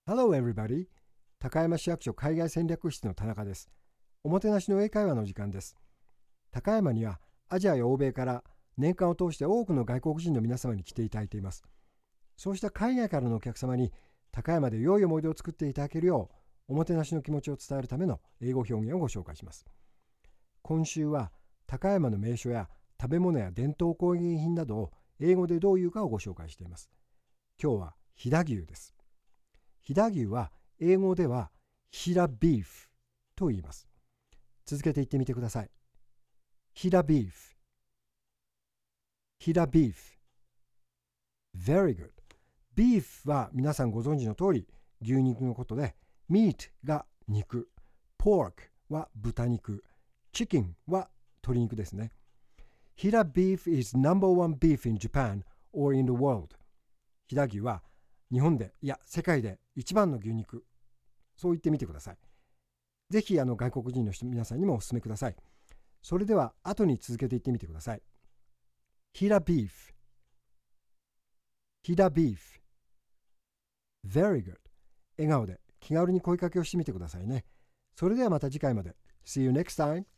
Hello everybody! 高山市役所海外戦略室の田中です。おもてなしの英会話の時間です。高山にはアジアや欧米から年間を通して多くの外国人の皆様に来ていただいています。そうした海外からのお客様に高山で良い思い出を作っていただけるようおもてなしの気持ちを伝えるための英語表現をご紹介します。今週は高山の名所や食べ物や伝統工芸品などを英語でどう言うかをご紹介しています。今日は飛騨牛です。飛騨牛は英語では飛騨ビーフと言います。続けて言ってみてください。飛騨ビーフ、飛騨ビーフ。Very good。ビーフは皆さんご存知の通り牛肉のことで、meat が肉、pork は豚肉、chicken は鶏肉ですね。飛騨ビーフ is number one beef in Japan or in the world。飛騨牛は日本で、いや世界で一番の牛肉。そう言ってみてください。ぜひ外国人の皆さんにもお勧めください。それでは後に続けて言ってみてください。飛騨ビーフ、飛騨ビーフ。Very good。笑顔で気軽に声かけをしてみてくださいね。それではまた次回まで。See you next time.